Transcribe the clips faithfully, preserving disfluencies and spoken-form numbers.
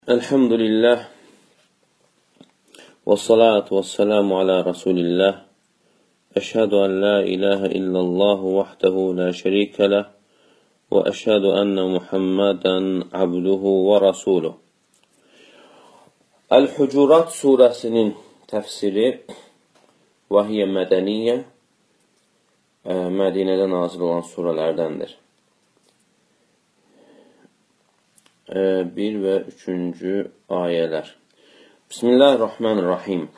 Elhamdülillah ve salatu ve selamu ala Resulillah. Eşhedü en la ilahe illallah vahdehu la şerike leh ve eşhedü enne Muhammeden abduhu ve rasuluh. El-Hucurat suresinin tefsiri Vahiyye Medeniye Medine'de nazil olan surelerdendir. bir ve üçüncü ayeler. Bismillahirrahmanirrahim.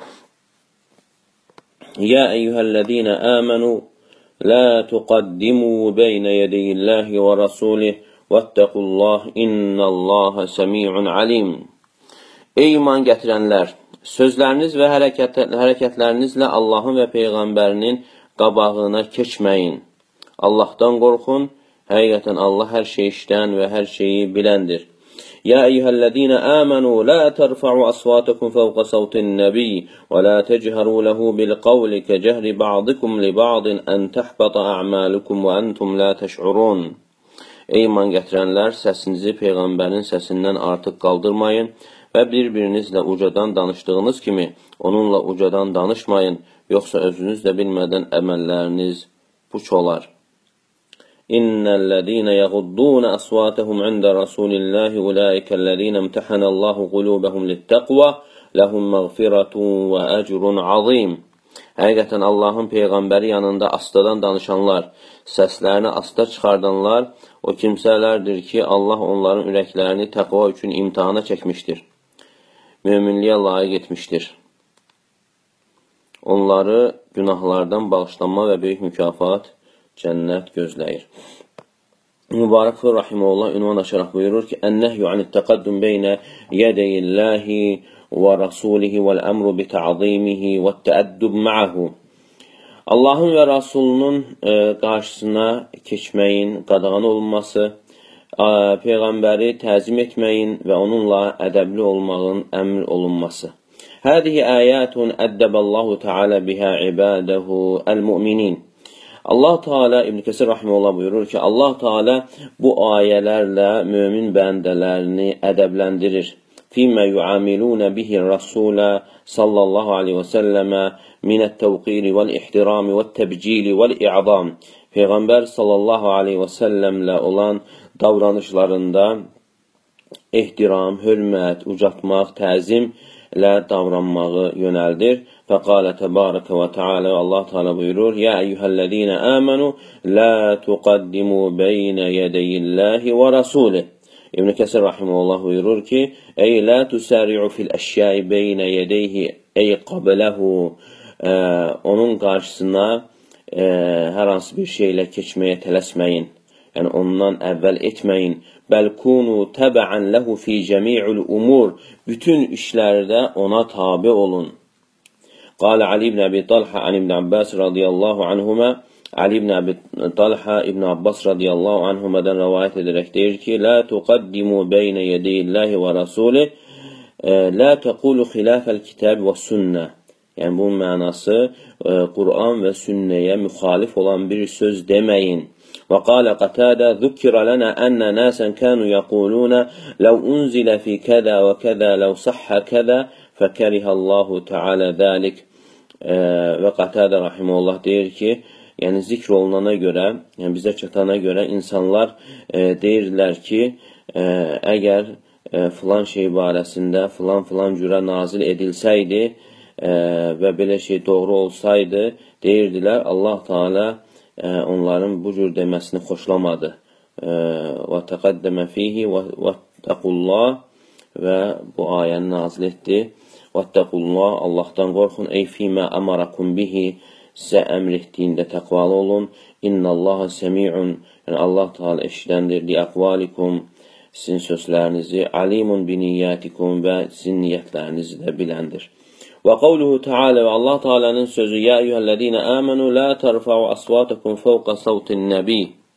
Ya eyyühellezine amenu la tuqaddimu beyne yedeyillahi ve rasulih vettekullah innallaha semi'un alim. Ey iman gətirənlər, sözləriniz və hərəkət, hərəkətlərinizlə Allahın və Peyğəmbərinin qabağına keçməyin. Allahdan qorxun, həqiqətən Allah hər şey işdən və hər şeyi biləndir. يا أيها الذين آمنوا لا ترفعوا أصواتكم فوق صوت النبي ولا تجهروا له بالقول كجهر بعضكم لبعض أن تحبط أعمالكم وأنتم لا تشعرون. Ey iman gətirənlər, səsinizi Peyğəmbərin səsindən artıq qaldırmayın və bir-birinizlə ucadan danışdığınız kimi onunla ucadan danışmayın, yoxsa özünüz də bilmədən əməlləriniz puç olar. İnnellezîne yaghuddûne asvâtehum inde rasûlillâhi ulâikellezîne imtehanallâhu qulûbehum littaqva lehum mağfiratun ve ecrun azîm. Həqiqətən Allahın Peyğəmbəri yanında astadan danışanlar, səslərini asta çıxardanlar o kimsələrdir ki, Allah onların ürəklərini təqva üçün imtihana çəkmişdir. Möminliyə layiq etmişdir. Onları günahlardan bağışlanma və böyük mükafat, cənnət gözləyir. Mübarək Fır Rahimullah ünvan açaraq buyurur ki, Ən-nəhyü anit-təqaddüm beynə yədəyilləhi və rasulihi vəl-əmru bi-tə'zimihi və-təəddüb ma'ahu. Allahın və Rasulunun e, qarşısına keçməyin, qadağan olunması, e, Peyğəmbəri təzim etməyin və onunla ədəbli olmağın əmr olunması. Hədihi əyətun əddəbəllahu Teala bihə ibadəhu əl-mu'minin. Allah Teala İbn Kəsir Rahimullah buyurur ki, Allah Teala bu ayələrlə mömin bəndələrini ədəbləndirir. Fīmə yuamilūne bihi rasulə sallallahu aleyhi və səlləmə minət-təvqiri vəl-ihtirami vəl-təbcili vəl-i'zam. Peyğəmbər sallallahu aleyhi və səlləmlə olan davranışlarında ehtiram, hörmət, ucatmaq, təzimlə davranmağı yönəldir. Fəqalə təbarəkə və teala Allah Teala buyurur, Ya eyyühəllezine amenu la tuqaddimu beynə yədəyilləhi və rasulih. İbn Kəsir Rahimullah buyurur ki, Ey la tusari'u fil əşyai beynə yədəyhi ey qabləhu. Onun qarşısına e, hər hansı bir şeylə keçməyə tələsməyin. Yəni ondan əvvəl etməyin. Bəl kunu təbəən ləhu fi cəmi'ul umur. Bütün işlərdə ona tabi olun. Qalə Ali ibn Abi Talha an ibn Abbas radiyallahu anhuma. Ali ibn Abi Talha ibn Abbas radiyallahu anhumadan rəvayət edərək deyir ki, La tuqaddimu beynə yədəyilləhi və rasulih, La təqulu xilafəl kitab və sünnə. Yəni bunun mənası Quran və sünnəyə müxalif olan bir söz deməyin. Və qalə Qatadə zükkirə lənə ənə nəsən kənu yəqulunə ləv unzilə fi kədə və kədə ləv səhhə kədə fəkərihəllahu Teala dəlik. Və Qatadə Rahimullah deyir ki, yəni zikr olunana görə, yəni bizə çatana görə insanlar e, deyirlər ki, e, əgər e, filan şey barəsində filan-filan cürə nazil edilsəydi e, və belə şey doğru olsaydı, deyirdilər, Allah Teala e, onların bu cür deməsini xoşlamadı. Və təqəddəmə fihi və təqullah və bu ayəni nazil etdi. Və təqullah, Allahdan qorxun, ey fīmə əmarakum bihi, sizə əmr etdiyində təqvalı olun. İnnallaha səmi'un, yəni Allah Teala eşidəndir, li əqvalikum, sizin sözlərinizi, alimun bi niyyatikum və sizin niyyətlərinizi də biləndir. Və qavluhu Teala və Allah Teala'nın sözü, Ya eyyühəllezine amenu la tərfa'u asvatakum fawqa savtin nəbi.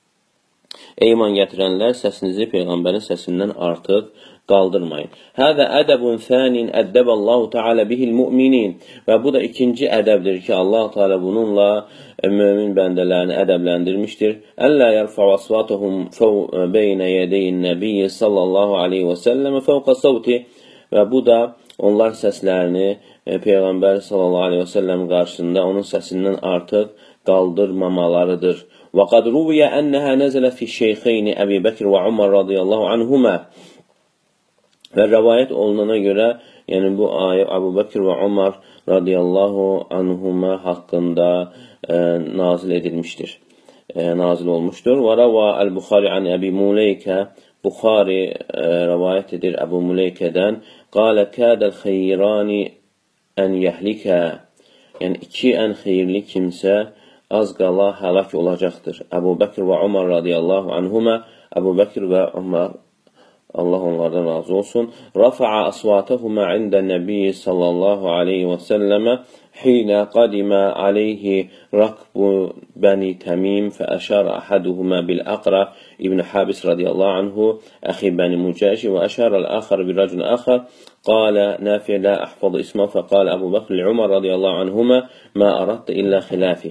Ey iman gətirənlər, səsinizi Peyğəmbərin səsindən artıq qaldırmayın. Hədə ədəbun fənin əddəbəllahu Teala bihil müminin. Və bu da ikinci ədəbdir ki, Allah Teala bununla mömin bəndələrini ədəbləndirmişdir. Əllə yərfa'u asvatuhum beynə yədeyin nəbiyyi sallallahu aleyhi və səlləmə fəvqa savti. Və bu da onlar səslərini e, Peyğəmbər sallallahu aleyhi və səlləm qarşısında onun səsindən artıq qaldırmamalarıdır. Və qad ruviyə ənəhə nəzələ fi şeyxeyni Əbi Bəkir və Umar radiyallahu anhumə. Və rəvayət olunana görə, yəni bu ayə Əbu Bəkir və Umar radiyallahu anhumə haqqında e, nazil edilmişdir, e, nazil olmuşdur. Və rəva Əl-Buxari an Əbi Muleykə, Buxari e, rəvayət edir Əbu Muleykədən, qalə kədəl xeyrani ən yəhlikə, yəni iki ən xeyirli kimsə az qala həlak olacaqdır. Əbu Bəkir və Umar radiyallahu anhumə, Əbu Bəkir və Umar, Allah onlardan razı olsun, rafa'a asvatahuma ində nəbiyyi sallallahu aleyhi və səlləmə حين قدم عليه ركب بني تميم فأشار أحدهما بالأقرع ابن حابس رضي الله عنه أخي بني مجاش وأشار الآخر برجل آخر قال نافع لا أحفظ اسمه فقال أبو بكر لعمر رضي الله عنهما ما أردت إلا خلافه.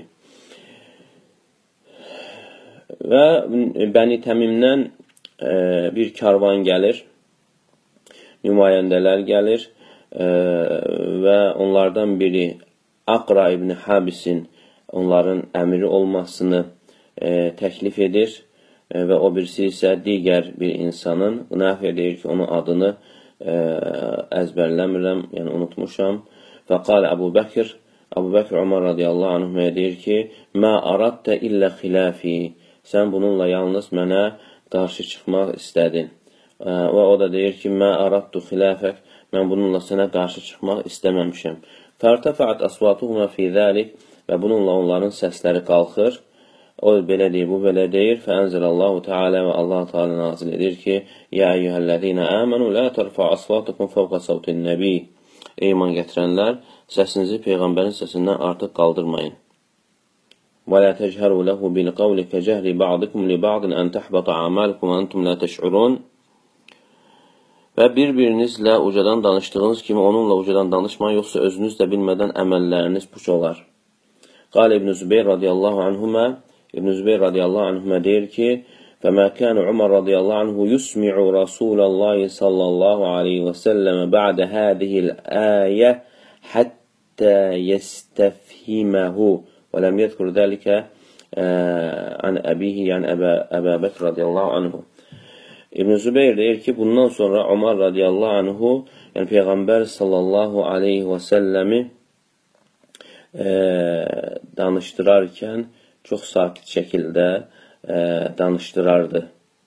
Və Bəni Təmimdən e, bir karvan gəlir, nümayəndələr gəlir e, və onlardan biri Aqra ibn Habisin onların əmiri olmasını e, təklif edir e, və o birisi isə digər bir insanın, Nafi deyir ki, onun adını e, əzbərləmirəm, yəni unutmuşam. Və qal Əbu Bəkir, Əbu Bəkir Umar radiyallahu anhümə deyir ki, mə araddə illə xilafi, sən bununla yalnız mənə qarşı çıxmaq istədin. E, və o da deyir ki, mə araddu xilafək, mən bununla sənə qarşı çıxmaq istəməmişəm. Fərtəfəət əsvatuhuma fi zəlik və bununla onların səsləri qalxır. O belə deyir, bu belə deyir. Fəənzəlallahu Teala və Allah Teala nazil edir ki, Yə əyyuhəl-ləzīnə əmənu lə tərfə əsvatukum fəvqə savtin nəbi. Ey iman gətirənlər, səsinizi Peyğəmbərin səsindən artıq qaldırmayın. Və lə təcəru ləhu bil qavli kəcəhri ba'dikum li ba'din ən təhbata amalukum əntum lə təş'urun. Və bir-birinizlə ucadan danışdığınız kimi onunla ucadan danışmayın, yoxsa özünüz də bilmədən əməlləriniz puç olar. Qal İbn Zübeyr radiyallahu anhumə, İbn Zübeyr radiyallahu anhumə deyir ki, فَمَا كَانُ عُمَرْ رَضِيَ اللّٰهُ عَنْهُ يُسْمِعُ رَسُولَ اللّٰهِ صَلَّى اللّٰهُ عَلَيْهِ وَسَلَّمَ بَعْدَ هَذِهِ الْآيَةِ حَتَّى يَسْتَفْهِمَهُ وَلَمْ يَذْكُرْ ذَلِكَ عَنْ أَبِيهِ يعني أبا بكر رضي الله عنه. İbn Zübeyr deyir ki, bundan sonra Umar radiyallahu anhu, yəni Peyğəmbər sallallahu aleyhi və səlləmi e, danışdırarkən çox sakit şəkildə e, danışdırardı.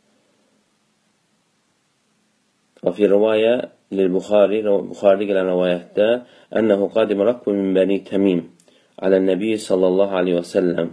Və fi rivaya lil-Buxari, Buxari gələn rivayətdə ənəhu qadim rakbu min bəni Təmim alə-nəbi sallallahu aleyhi və səlləm.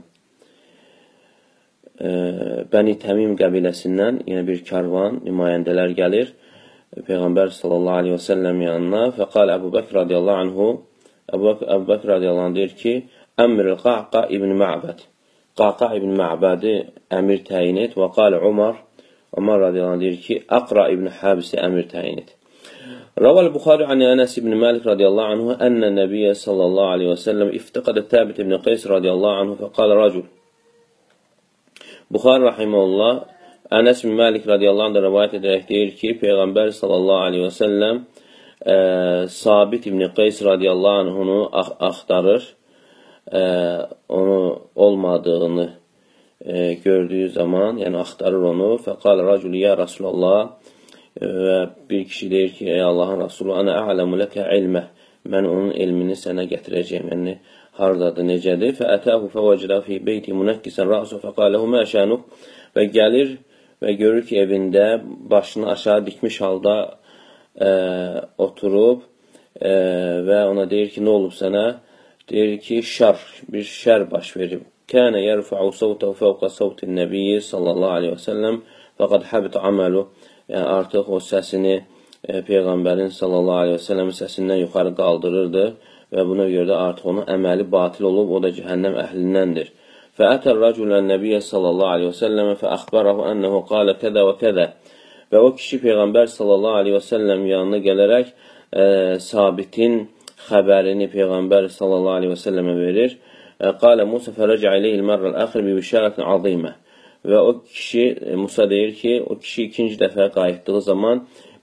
Bəni Təmim qəbiləsindən yenə bir karvan, nümayəndələr gəlir Peyğəmbər sallallahu aleyhi və səlləm yanına. Fəqal Əbu Bəkr radiyallahu anhu, Əbu Bəkr radiyallahu anhu deyir ki, əmr-i Qaqa ibn Ma'bəd, Qaqa ibn Ma'bədi əmir təyin et. Və qal Umar, Umar radiyallahu anhu deyir ki, Aqra ibn Habisi əmir təyin et. Ravəl Buxari an Ənəs ibn Malik radiyallahu anhu, ənə nəbiyyə sallallahu aleyhi və səlləm iftəqədə Təbit ibn Qeys radiyallahu anhu, fəqal racul. Buxari rahiməhullah Ənəs bin Malik radiyallahu anh da rəvayət edərək deyir ki, Peyğəmbər sallallahu aleyhi və səlləm e, Sabit ibn Qeys radiyallahu anh onu axtarır, e, onu olmadığını e, gördüyü zaman, yəni axtarır onu. Fəqal racul ya Rasulallah, və bir kişi deyir ki, ey Allahın Rasulü, ana a'lamu ləkə ilmə, mən onun elmini sənə gətirəcəyim, yəni hardadır, necədir? Fəətəhu fəvəcədə fi beyti münəkkisən rəsu fəqaləhu mə şənub, və gəlir və görür ki, evində başını aşağı dikmiş halda e, oturub e, və ona deyir ki, nə olub sənə? Deyir ki, şər, bir şər baş verib. Kənə yərfəu savtəhu fəvqə savtin nəbiyyi sallallahu aleyhi və səlləm fəqad həbit amalu, yəni artıq o səsini e, Peyğəmbərin sallallahu aleyhi və səlləmin səsindən yuxarı qaldırırdı. Və buna görə də artıq onun əməli batil olub, o da cəhənnəm əhlindəndir. Fəətər rəculən nəbiyyə sallallahu aleyhi və səlləmə fəəxbərahu ənəhu qalə kədə və kədə. Və o kişi Peyğəmbər sallallahu aleyhi və səlləm yanına gələrək e, Sabitin xəbərini Peyğəmbər sallallahu aleyhi və səlləmə verir. E, qalə Musa fərəcə iləyhi mərrəl əxir bi bişarətin azimə. Və o kişi, Musa deyir ki, o kişi ikinci dəfə qayıtdığı zaman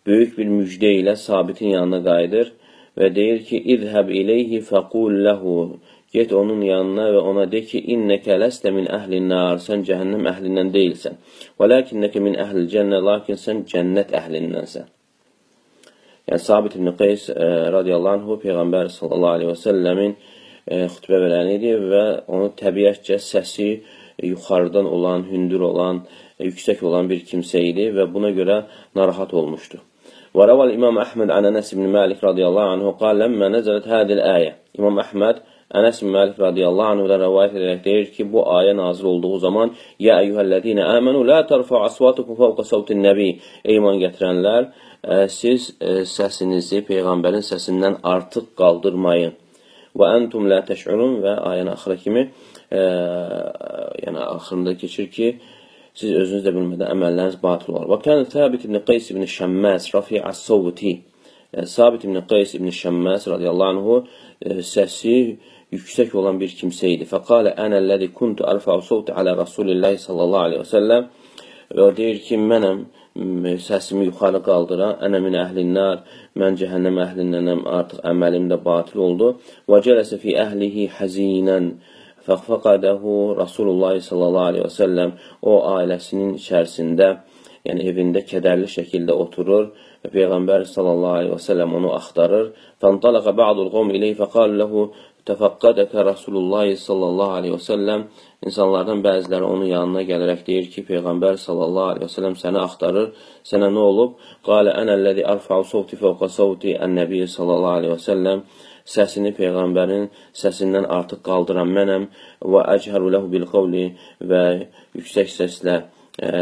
böyük bir müjdə ilə Sabitin yanına qayıdır və deyir ki, İzhəb ileyhi fəqul ləhu. Get onun yanına və ona de ki, İnnəkə ləstə min əhlin nar. Sən cəhənnəm əhlindən deyilsən. Və ləkinnəkə min əhlil cənnə. Lakin sən cənnət əhlindənsən. Yəni, Sabit ibn Qeys e, radiyallahu anhu Peyğəmbər sallallahu aleyhi və səlləmin e, xütbə verən idi və onu təbiətcə səsi yuxarıdan olan, hündür olan, e, yüksək olan bir kimsə idi və buna görə narahat olmuşdu. Və rəval İmam Əhməd an Ənəs ibn Malik radiyallahu anhu qal, ləmmə nəzələt hədil əyə. İmam Əhməd Ənəs ibn Malik radiyallahu anhudan rəvayət edərək deyir ki, bu ayə nazil olduğu zaman Yə əyyuhəllədinə əmənu, lə tərfə asvatukum fəvqə savtin nəbi. Ey iman gətirənlər, ə, siz ə, səsinizi Peyğəmbərin səsindən artıq qaldırmayın. Və əntum lə təş'urun və ayənin axıra kimi ə, yəni axırında keçir ki, siz özünüz də bilmədən əməlləriniz batıl olur. Və kənə Səbit ibn Qeys ibn Şəmməs rafi'as savti. Sabit ibn Qeys ibn Şəmməs radiyallahu anhu ə, səsi yüksək olan bir kimsə idi. Fəqalə ənəlləzi kuntu ərfəu savti alə Rasulillahi sallallahu aleyhi və səlləm. Və o deyir ki, mənəm səsimi yuxarı qaldıran, ənə min əhlinnar, mən cəhənnəm əhlindənəm, artıq əməlim də batil oldu. Və cələsə fi əhlihi həzinən fəqfəqədəhu Rasulullah sallallahu aleyhi və səlləm. O ailəsinin içərisində, yəni evində kədərli şəkildə oturur və Peyğəmbər sallallahu aleyhi və səlləm onu axtarır. Fəntələqə ba'dul qovm ileyhi fəqalə ləhu təfəqqədəkə Rasulullah sallallahu aleyhi və səlləm. İnsanlardan bəziləri onun yanına gələrək deyir ki, Peyğəmbər sallallahu aleyhi və səlləm səni axtarır, sənə nə olub? Qalə ənəlləzi ərfəu savti fəvqə savti ən-nəbi sallallahu aleyhi və səlləm. Səsini Peyğəmbərin səsindən artıq qaldıran mənəm və əcəru ləhu bil qavli və yüksək səslə ə,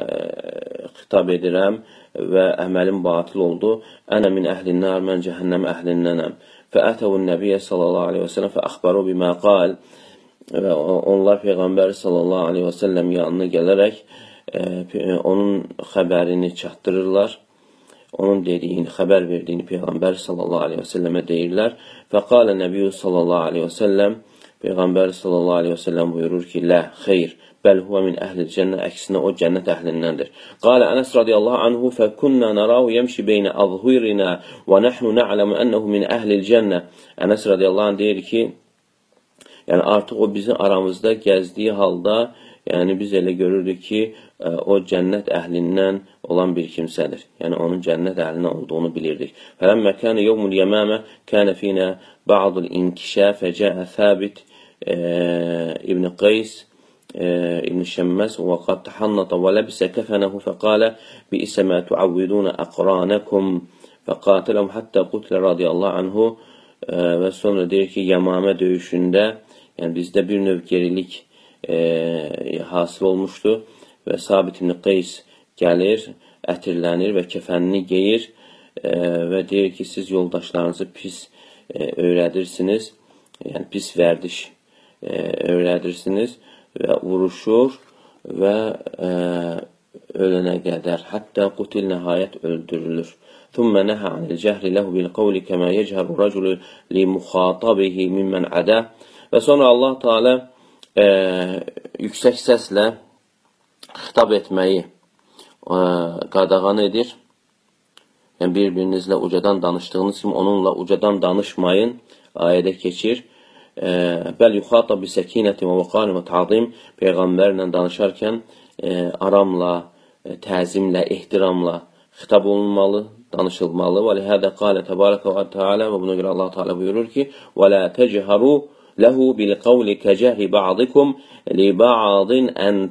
xitab edirəm və əməlim batil oldu. Ənə min əhlinnar, mən cəhənnəm əhlindənəm. Fəətəvun nəbiyyə sallallahu aleyhi və səlləm fəəxbəru bimə qal. Və onlar Peyğəmbər sallallahu aleyhi və səlləm yanına gələrək e, onun xəbərini çatdırırlar. Onun dediyini, xəbər verdiyini Peyğəmbər sallallahu aleyhi və səlləmə deyirlər. Fəqalə nəbiyyü sallallahu aleyhi və səlləm. Peyğəmbər sallallahu aleyhi və səlləm buyurur ki, lə, xeyr, bəl huvə min əhlil cənnə, əksinə o cənnət əhlindəndir. Qalə Ənəs radiyallahu anhu, fəkunnə nərahu yəmşi beynə azhurinə və nəhnu nə'ləmü ənəhu min əhlil cənnə. Ənəs radiyallahu anh deyir ki, yəni artıq o bizim aramızda gəzdiyi halda, yəni biz elə görürdük ki, o cənnət əhlindən olan bir kimsədir. Yəni onun cənnət əhlindən olduğunu bilirdik. Fələmmə kənə yevmul yəməmə kənə finə ba'dul inkişə fəcəə Səbit ibn Qeys ibn Şəmməs və qad təhannata və ləbisə kəfənəhu fəqalə biisə mə tuavvidunə əqranəkum fəqatələm həttə qutlə radiyallahu anhu. Və sonra deyir ki, Yəmamə döyüşündə, yəni bizdə bir növ gerilik e, hasıl olmuşdu və Sabit ibn Qeys gəlir, ətirlənir və kəfənini geyir e, və deyir ki, siz yoldaşlarınızı pis e, öyrədirsiniz, yəni pis vərdiş e, öyrədirsiniz və vuruşur və e, ölənə qədər, hətta qutil nəhayət öldürülür. ثم نهى عن الجهر له بالقول كما يجهر الرجل لمخاطبه ممن عداه. Və sonra Allah Teala e, yüksək səslə xitab etməyi e, qadağan edir. Yəni bir-birinizlə ucadan danışdığınız kimi onunla ucadan danışmayın ayədə keçir. E, Bəl yuxatab bi səkinətin və vəqarin və ta'zim. Peyğəmbərlə danışarkən e, aramla, e, təzimlə, ehtiramla xitab olunmalı, danışılmalı. Və lihədə qalə təbarəkə və teala və buna görə Allah Teala buyurur ki və lə təcəharu ləhu bil qavli kəcəhi ba'dikum li ba'din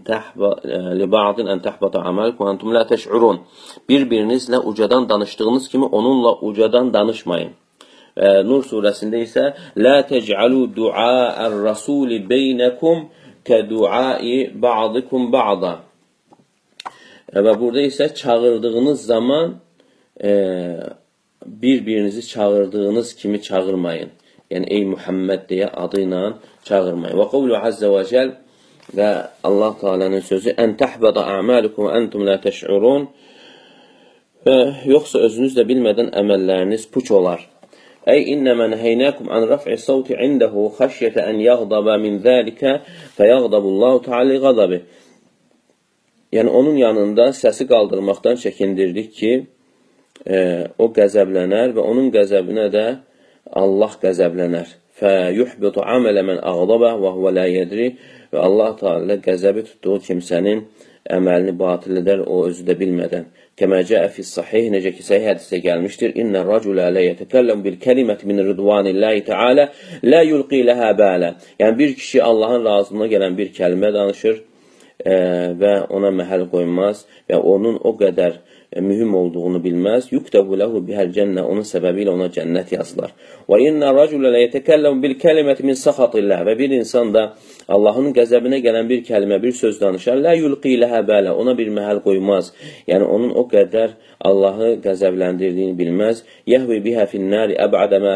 ən təhbata əməlikum və entum lə təş'urun. Bir-birinizlə ucadan danışdığınız kimi onunla ucadan danışmayın. Nur surəsində isə lə təc'alu du'a'ər rasuli beynəkum kə du'ai ba'dikum ba'da. Və burada isə çağırdığınız zaman e, bir-birinizi çağırdığınız kimi çağırmayın. Yəni, ey Muhammed deyə adı ilə çağırmayın. Və qavlu azza və cəl və Allah Teala'nın sözü ən təhbədə əməlikum əntum lə təş'urun. Yoxsa özünüz də bilmədən əməlləriniz puç olar. Ey innəmə nəhəynəkum ən rəf'i savti indəhu xəşyətə ən yəğdəbə min zəlikə fəyəğdəbullahu ta'ali qadabi. Yəni, onun yanında səsi qaldırmaqdan çəkindirdik ki, e, o qəzəblənər və onun qəzəbinə də Allah qəzəblənər. فَيُحْبِطُ عَمَلَ مَنْ أَغْضَبَ وَهُوَ لَا يَدْرِ Və Allah Teala qəzəbi tutduğu kimsənin əməlini batil edər, o özü də bilmədən. Kəmə cəə fis-sahih, necə ki, səhih hədisdə gəlmişdir. İnnə rəculə lə yətəkəlləm bil-kəliməti min ridvanillahi Teala lə yulqi ləhə bələ. Yəni, bir kişi Allahın razılığına gələn bir kəlmə danışır e, və ona məhəl qoymaz və onun o qədər e, mühüm olduğunu bilməz. Yuktəbu ləhu bihəl cənnə, onun səbəbi ilə ona cənnət yazılar. Və innə rəculə lə yətəkəlləm bil-kəliməti min saxatillah və bir insan da Allahın qəzəbinə gələn bir kəlmə, bir söz danışar, lə yulqi ləhə bələ, ona bir məhəl qoymaz. Yəni, onun o qədər Allahı qəzəbləndirdiyini bilməz. Yəhvi bihə finnəri əbədə mə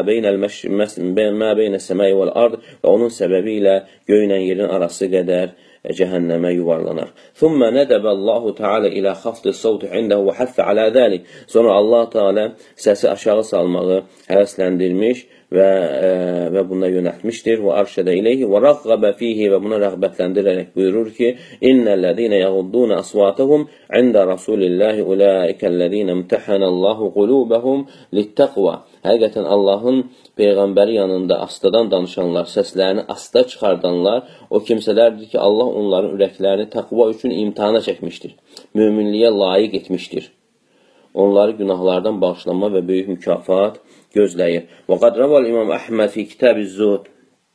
beynə səməyi vəl-ard və onun səbəbi ilə göylə yerin arası qədər cəhənnəmə yuvarlanar. Thumma nədəbə Allahu Teala ilə xafdı savtu indəhu və həffə alə dəlik. Sonra Allah Teala səsi aşağı salmağı həvəsləndirmiş və, e, və buna yönətmişdir. Və arşədə iləyhi və rəğqəbə fihi və buna rəğbətləndirərək buyurur ki, İnnəl-ləzīnə yəğuddunə əsvatəhum ində Rasulillahi ulaikəl-ləzīnə imtəhənəllahu qulubəhum littəqva. Həqiqətən Allahın Peyğəmbəri yanında astadan danışanlar, səslərini asta çıxardanlar o kimsələrdir ki, Allah onların ürəklərini təqva üçün imtihana çəkmişdir. Möminliyə layiq etmişdir. Onları günahlardan bağışlanma və böyük mükafat gözləyir. Və qad rəval İmam Əhməd fi kitab-ı Zuhd.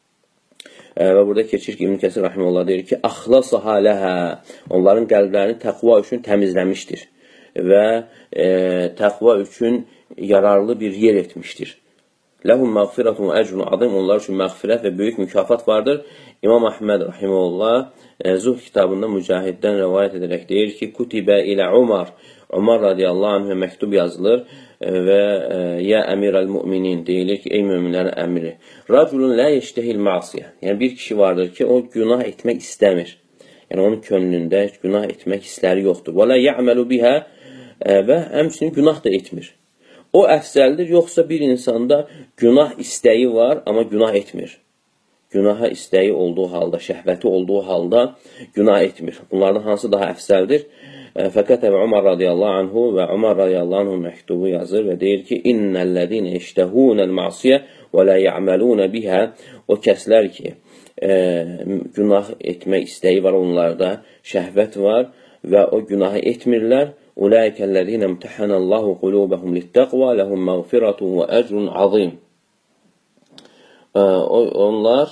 Və burada keçir ki, İbn Kəsir rahimehullah deyir ki, əxlasaha ləhə. Onların qəlblərini təqva üçün təmizləmişdir və e, təqva üçün yararlı bir yer etmişdir. Ləhum məğfirətun və əcrun azim, onlar üçün məğfirət və böyük mükafat vardır. İmam Əhməd rahimehullah e, Zuhd kitabında Mücahiddən rəvayət edərək deyir ki, Kutibə ilə Umar, Umar radiyallahu anhə məktub yazılır e, və e, ya əmirəl-müminin deyilir ki, ey möminlərin əmiri. Raculun lə yeştəhil məsiyə. Yəni, bir kişi vardır ki, o günah etmək istəmir. Yəni, onun könlündə günah etmək hissləri yoxdur. Və lə yə'məlu bihə və həmçinin günah da etmir. O əfsəldir, yoxsa bir insanda günah istəyi var, amma günah etmir. Günaha istəyi olduğu halda, şəhvəti olduğu halda günah etmir. Bunlardan hansı daha əfsəldir? Fəkətəbə Umar radiyallahu anhu və Umar radiyallahu anhu məktubu yazır və deyir ki, İnnəl-ləzīnə iştəhunəl məsiyə və lə yə'məlunə bihə. O kəslər ki, e, günah etmək istəyi var onlarda, şəhvət var və o günahı etmirlər. Ulaikəl-ləzīnə imtəhənəllahu qulubəhum littəqva ləhum məğfirətun və əcrun azim. Onlar,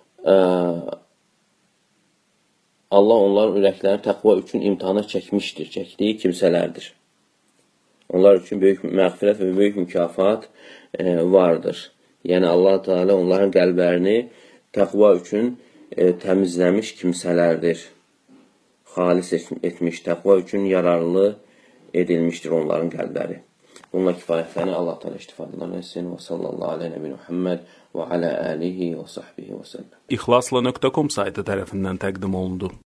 Allah onların ürəklərini təqva üçün imtihana çəkmişdir, çəkdiyi kimsələrdir. Onlar üçün böyük məğfirət və böyük mükafat vardır. Yəni, Allah Teala onların qəlblərini təqva üçün təmizləmiş kimsələrdir. Xalis etmiş, təqva üçün yararlı edilmişdir onların qəlbləri. Bununla kifayətləni Allah Teala istifadə etsin. Və sallallahu aleyhi nəbi Muhammed və alə alihi və sahbihi və səlləm. İxlasla nöqtə com saytı tərəfindən təqdim olundu.